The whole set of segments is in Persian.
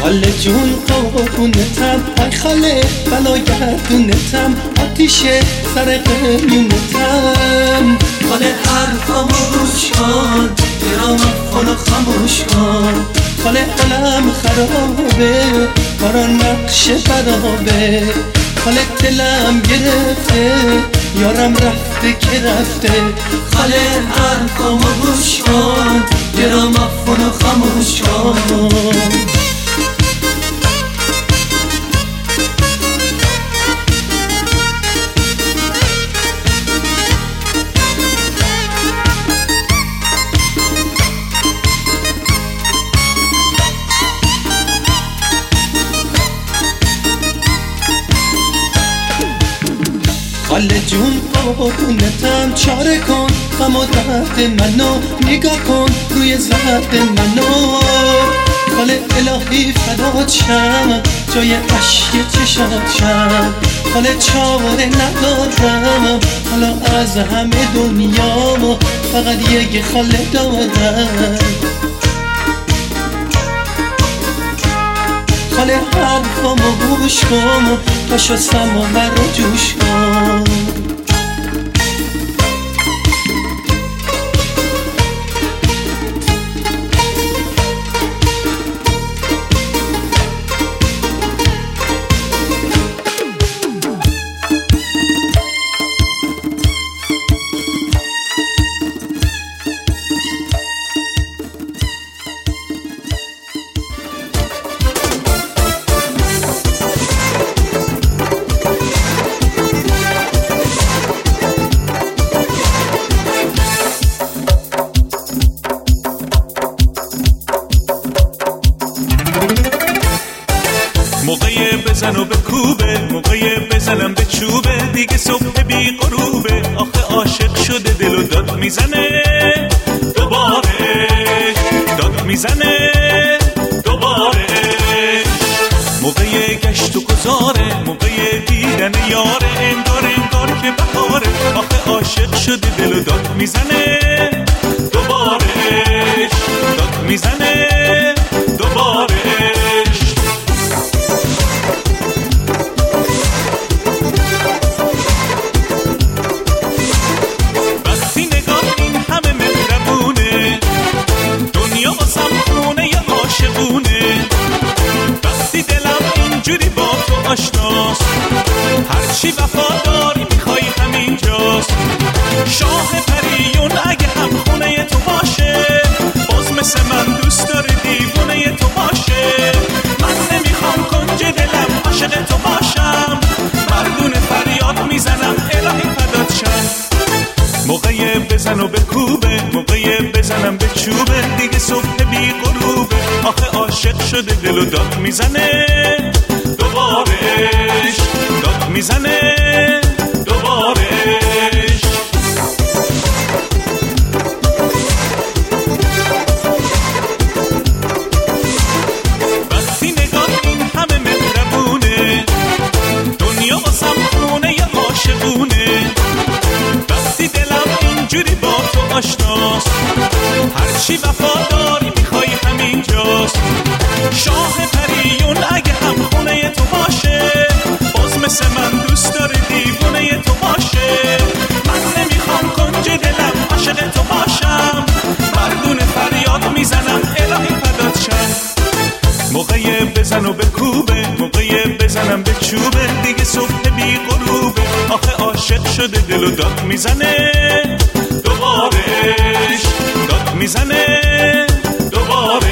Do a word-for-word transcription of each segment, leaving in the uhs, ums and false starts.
خاله جون قربونتم، ای خاله بلاگردونتم، آتیش سر قلیونتم. خاله حرفامو گوش کن، درام افغانو خاموش کن. خاله عالم خرابه، کارا نقش برابه. خاله دلم گرفته، یارم رفته که رفته. خاله حرفامو گوش کن، درام افغانو خاموش کن. خاله جون قربونتم، چاره کن غم و درد منو، نگاه کن روی زرد منو. خاله الهی فدات شم، جای عشق چشات شم. خاله چاره ندارم، حالا از همه دنیا فقط یک خاله دارم. خاله حرفامو گوش کن، پاشو سماور رو جوش کن. موقعی بزن و بکوبه، موقعی بزنم به چوبه، دیگه صبح بی غروبه. آخه عاشق شده دل و داد میزنه دوباره، داد میزنه دوباره. موقعی گشت و گذاره، موقعی دیدن یاره، انگار انگار که بهاره. آخه عاشق شده دل و داد میزنه دوباره، داد میزنه دوباره. آشناست هرچی وفاداری میخوای همینجاست. شاه پریون اگه هم خونه تو باشه، باز مثل من دوست داره دیوونه تو باشه. من نمیخوام کنج دلم عاشق تو باشم، مردون فریاد میزنم الهی فدات شم. موقعی بزن و بکوبه، موقعی بزنم به چوبه، دیگه صبح بی غروبه. آخه عاشق شده دل و داد میزنه دوبارش، داد میزنه دوبارش. وقتی نگاه این همه مهربونه، دنیا واسم خونه ی عاشقونه. وقتی دلم اینجوری با تو آشناست، هرچی وفاداری میخوای همینجاست. شاه پریون اگه هم خونه تو باشه، باز مثل من دوست داره دیوونه تو باشه. من نمیخوام کنج دلم عاشق تو باشم، مردون فریاد میزنم الهی فدات شم. موقعی بزن و بکوبه، موقعی بزنم به چوبه، دیگه صبح بی غروبه. آخه عاشق شده دل و داد میزنه دوبارش، داد میزنه دوبارش.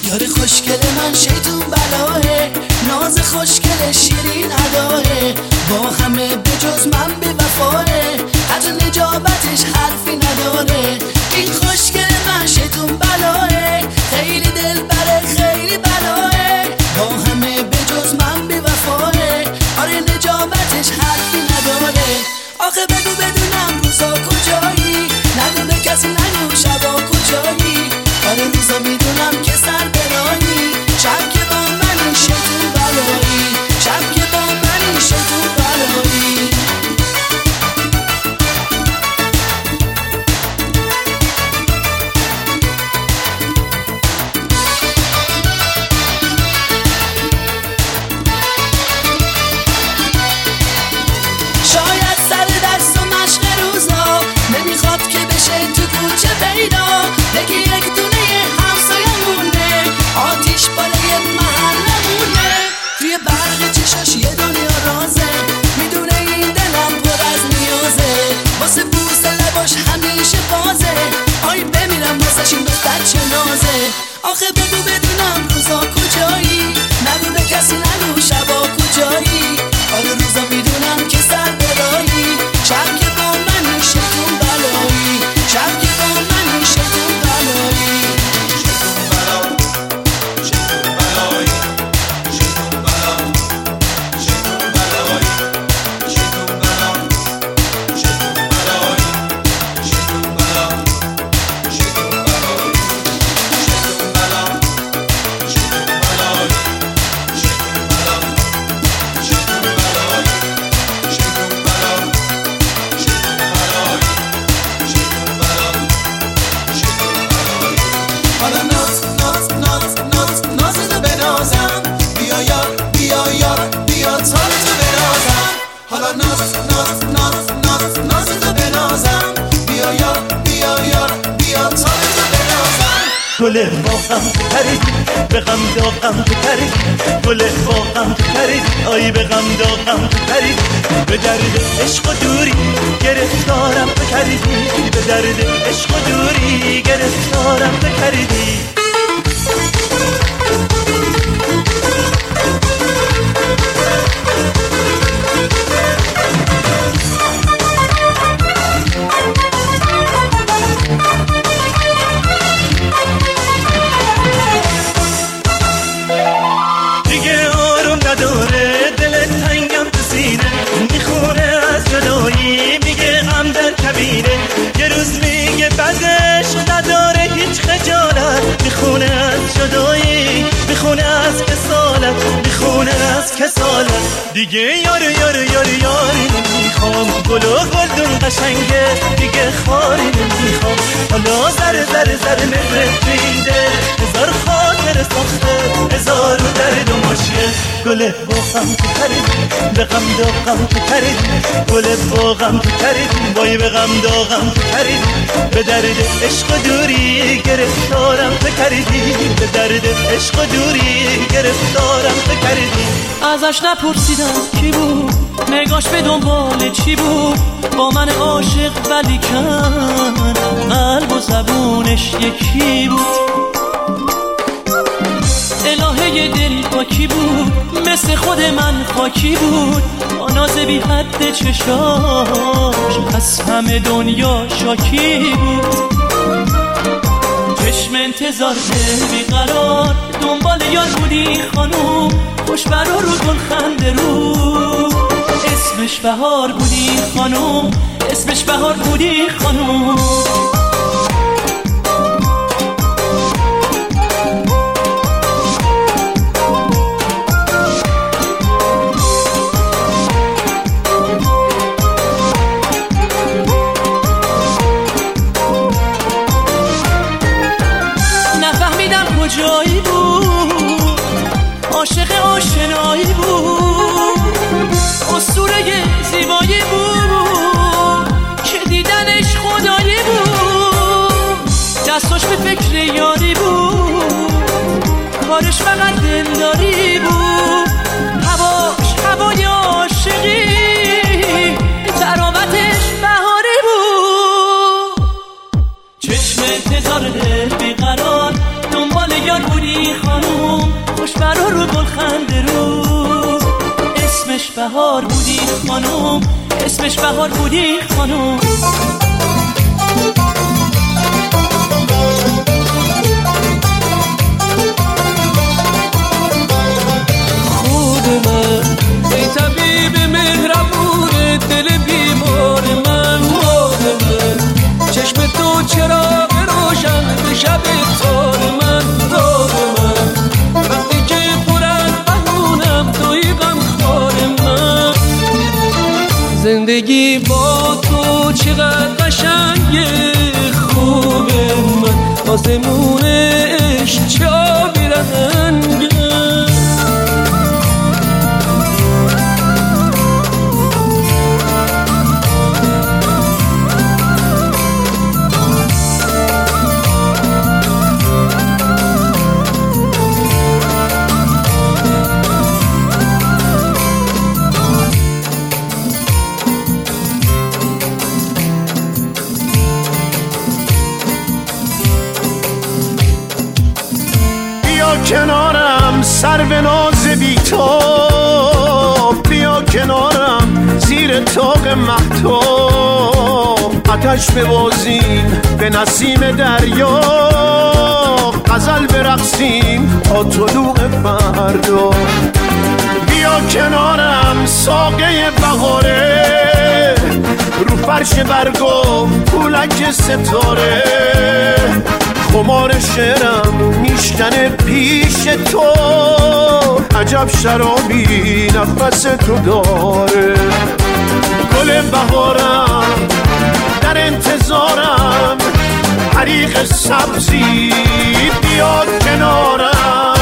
یار خوشگل من شیطون بلاه، ناز خوشگل شیرین اداه، با همه به جز من به وفاه، حتی نجابتش حرفی نداره. این خوشگل من شیطون بلاه، خیلی دل بره خیلی بلاه، با همه به جز من به وفاه، آره نجابتش حرفی نداره. آخه بگو بدونم روزا کجایی، نگو به کسی نگو شبا کجایی، آره روزا میدونم که سر برایی، شب که با من شیطون بلایی، شب که با من شیطون بلایی. شاید سر دست و مشق روزا نمیخواد که بشه تو کوچه پیدا، بگی یک دونه همسایه‌مونه، آتیش بالای محلمونه، توی برق چشاش یه دنیا رازه، میدونه این دلم پر از نیازه، واسه بوس لباش همیشه بازه، آی بمیرم واسش این دختر چه نازه. آخه بگو بدونم روزا کجایی، نگو به کسی نگو شبا کجایی، آره روزا میدونم که سر برایی، شب که با من شیطون بلایی، شب که با من شیطون بلایی. شیطون بلا شیطون بلایی شیطون بلا شیطون بلایی شیطون بلا شیطون بلایی شیطون بلا شیطون بلایی شیطون بلا شیطون بلایی شیطون بلا شیطون بلایی شیطون بلا شیطون بلایی شیطون بلا شیطون بلایی. حالا ناز ناز ناز ناز نازتو بنازم، بیا یار بیا یار بیا تالتو بنازم، حالا ناز ناز ناز ناز نازتو بنازم، بیا یار بیا یار بیا تالتو بنازم. گل باغم تو پریدی به غم داغم تو پریدی، گل باغم تو پریدی آی به غم داغم تو پریدی، به درد عشق و دوری گرفتارم تو کردی، به درد عشق و دوری گرفتارم تو کردی. دیگه آروم نداره دل تنگم تو سینه، میخونه از جدایی میگه غم در کبینه، یه روز میگه بعدش نداره هیچ خجالت، میخونه از جدایی میخونه از کسالت، میخونه از کسالت. دیگه یار یار یار یاری نمیخوام، گل و گلدون قشنگه دیگه خاری نمیخوام، حالا زر زر زر مهرت بیده، هزار خاطر ساخته هزار درد و مشکل. گل باغم تو پریدی به غم داغم تو پریدی، گل باغم تو پریدی وای به غم داغم تو پریدی، به درد عشق و دوری گرفتارم تو کردی، به درد عشق و دوری گرفتارم تو کردی. ازش نپرسیدم کی بود، نگاش به دنبال چی بود، با من عاشق ولی کن قلب و زبونش یکی بود. الهه دل با کی بود، مثل خود من خاکی بود، با ناز بی حد چشاش از همه دنیا شاکی بود. چشم انتظار دل بیقرار دنبال یار بودی خانوم، خوش برا رو گل خنده رو، اسمش بهار بودی خانوم، اسمش بهار بودی خانوم. جایی بود عاشق آشنایی بود، اسطوره زیبایی بود که دیدنش خدایی بود، دستاش به فکر یاری بود، کارش فقط دلداری بود، هواش هوای عاشقی، تراوتش بهاری بود. چشم انتظار دل بیقرار دنبال یار بهار بودی خانوم، خوش برا رو گلخنده رو. اسمش بهار بودی خانوم، اسمش بهار بودی خانوم. خود من ای طبیب مهربون دل بیمار من، خود من چشم تو چراغ روشن به شب تار من، داد من وقتی که پر از بهونم توی غم خوار من. زندگی با تو چقدر قشنگه، خوبه من آسمونش چه آبی رنگه. کنارم سر به ناز بی تو، بیا کنارم زیر طاق مهتاب. آتش ببازیم به نسیم دریا، غزل برقصیم تا طلوع فردا. بیا کنارم ساقه بهاره، رو فرش برگو پولک ستاره. خمار شعرم میشکنه پیش تو، عجب شرابی نفس تو داره. گل بهارم در انتظارم، حریق سبزی بیاد کنارم.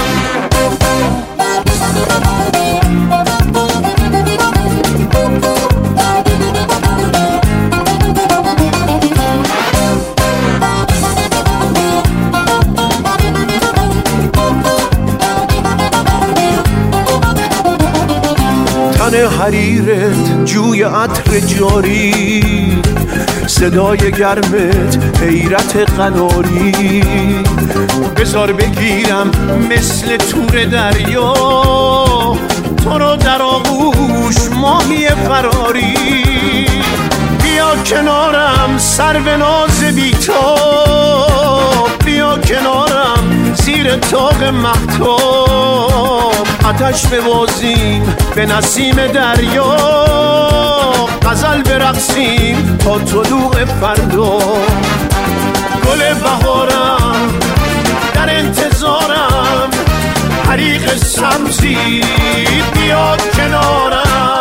حریرت جوی عطر جاری، صدای گرمت حیرت قناری. بذار بگیرم مثل تور دریا، تو رو در آغوش ماهی فراری. بیا کنارم سر به ناز بی تو، بیا کنارم زیر طاق مهتاب. آتش ببازیم به نسیم دریا، غزل برقصیم تا طلوع فردا. گل بهارم در انتظارم، حریق سبزی بیاد کنارم.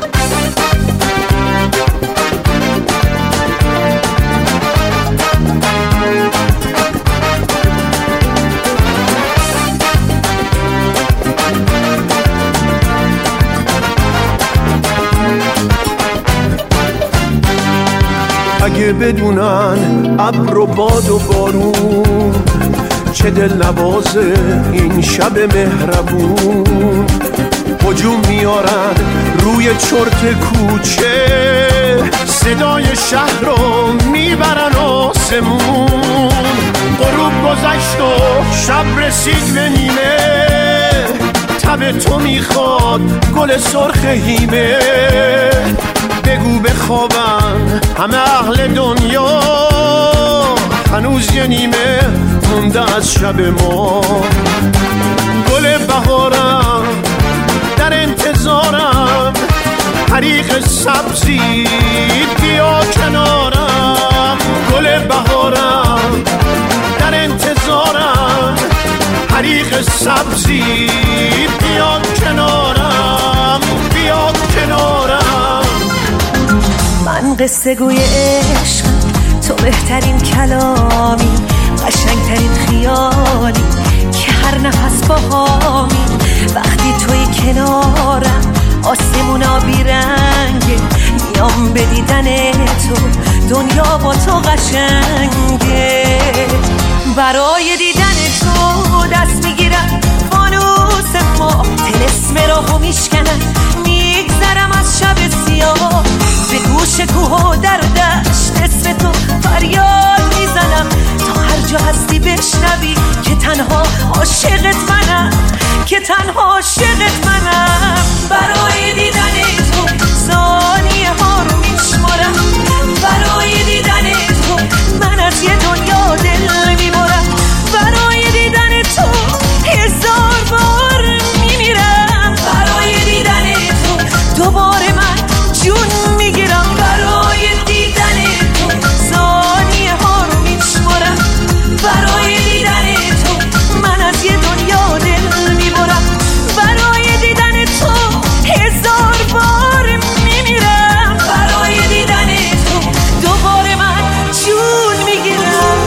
اگه بدونن ابر و باد و بارون، چه دل نوازه این شب مهربون. هجوم میارن روی چرت کوچه، صدای شهر رو میبرن آسمون. غروب گذشت و شب رسید به نیمه، تب تو میخواد گل سرخ هیمه. بگو بخوابن همه اهل دنیا، هنوز یه نیمه مونده از شب ما. گل بهارم در انتظارم، حریق سبزی بیا کنارم. گل بهارم در انتظارم، حریق سبزی بیا کنارم، بیا کنارم. من قصه گوی عشق، تو بهترین کلامی، قشنگترین خیالی که هر نفس باهامی. وقتی توی کنارم آسمونا بیرنگه، میام به دیدن تو دنیا با تو قشنگه. برای دیدن تو دست میگیرم فانوس ما، طلسم راهو میشکنم میگذرم از شب سیاه. به گوش کوه و در دشت اسم تو فریاد میزنم، تا هر جا هستی بشنوی که تنها عاشقت منم، که تنها عاشقت منم. برای دیدن تو ثانیه ها رو میشمارم، برای دیدن تو من از یه دنیا دل میبرم، برای دیدن تو هزار بار میمیرم، برای دیدن تو دوباره من جون میگیرم. برای دیدن تو ثانیه ها رو میشمارم، برای دیدن تو من از یه دنیا دل میبرم، برای دیدن تو هزار بار میمیرم، برای دیدن تو دوباره من جون میگیرم.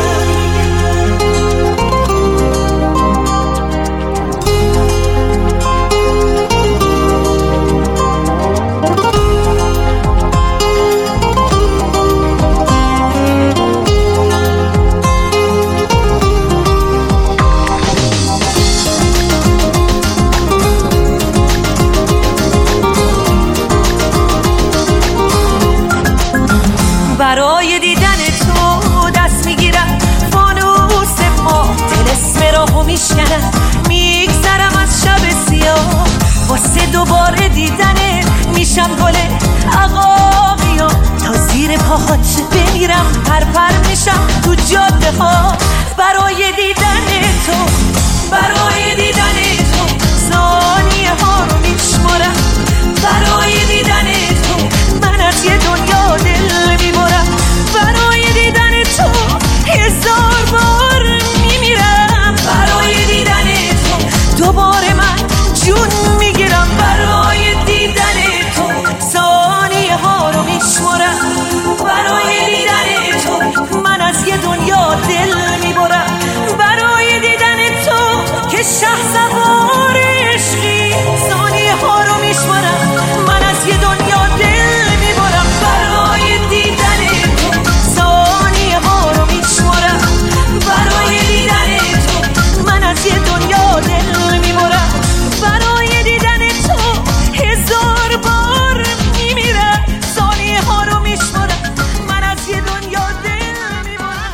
برای دیدن تو دست میگیرم، فانوس ما طلسم راهو میشکنم، میگذرم از شب سیاه واسه دوباره دیدنه، میشم گل عقاقیام تا زیر پاهات بمیرم، پر پر میشم تو جاده ها برای دیدن تو، برای دیدن تو ثانیه ها رو میشمارم، برای دیدن تو من از یه دنیا دل میبرم، برای دیدن تو هزار بار میمیرم، برای دیدن تو دوباره من جون میگیرم، برای دیدن تو ثانیه ها رو میشمارم، برای دیدن تو من از یه دنیا دل میبرم، برای دیدن تو که شهسوار عشقی ثانیه ها رو میشمارم، من از یه دنیا دل میبرم، برای دیدن تو ثانیه ها رو میشمارم، برای دیدن تو من از یه دنیا دل میبرم، برای دیدن تو هزار بار میمیرم، ثانیه ها رو میشمارم، من از یه دنیا دل میبرم.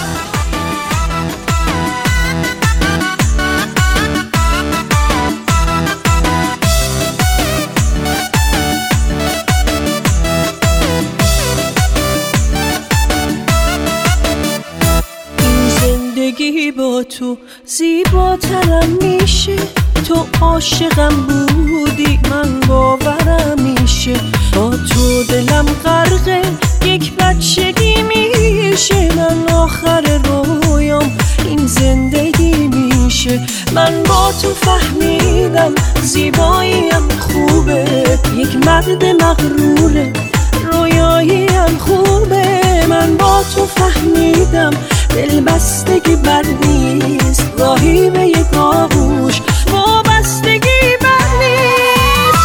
زندگی با تو زیباترم میشه، تو عاشقم بودی من باورم میشه، با تو دلم غرقه یک بچگی میشه، من آخر رویام این زندگی میشه، من با تو فهمیدم زیباییم خوبه، یک مرد مغروره رویاییم خوبه، من با تو فهمیدم دلبستگی بد نیست، راهی به یک آغوش وابستگی بد نیست.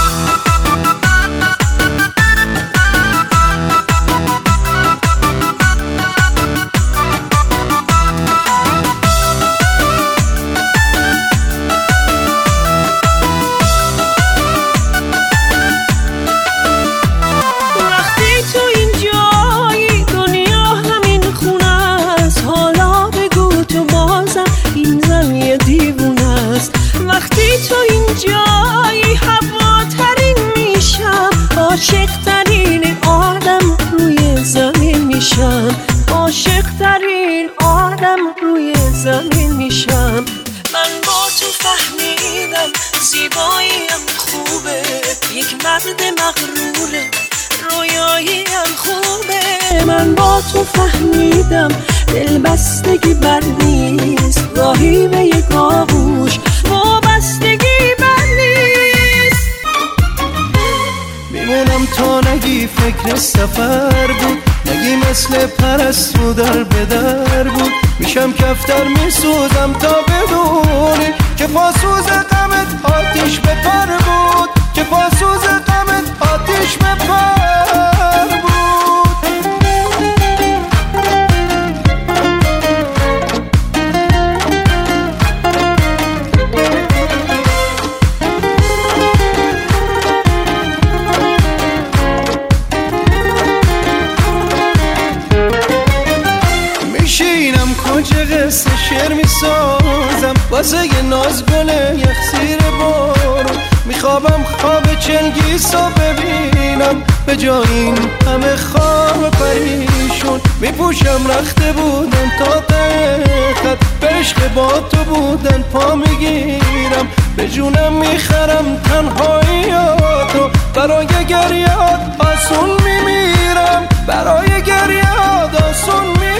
وقتی تو این جایی دنیا همین خونه است، حالا بگو تو بازم این زمین دیوونه است، وقتی تو این جایی هواترین میشم، عاشق ترین آدم روی زمین میشم، عاشق ترین آدم روی زمین میشم، من با تو فهمیدم زیباییم خوبه، یک مرد مغروره رویاییم خوبه، من با تو فهمیدم دلبستگی بد نیست، راهی به یک آغوش وابستگی بد نیست. میمونم تا نگی فکر سفر بود، نگی مثل پرستو در بدر بود، میشم کفتر میسوزم تا بدونی که پاسوز غمت آتیش به پر بود، که پاسوز غمت آتیش به پر بود. میشینم کجا قصه شعر میسازم، واسه یه ناز گله یخسیر بارون میخوابم خواب چنگیسو ببینم به جای این همه خواب پریشون میپوشم رخته بودن تا قیقت به عشق با تو بودن پا میگیرم به جونم میخرم تنهاییاتو برای گریات آسون میمیرم برای گریات آسون میمیرم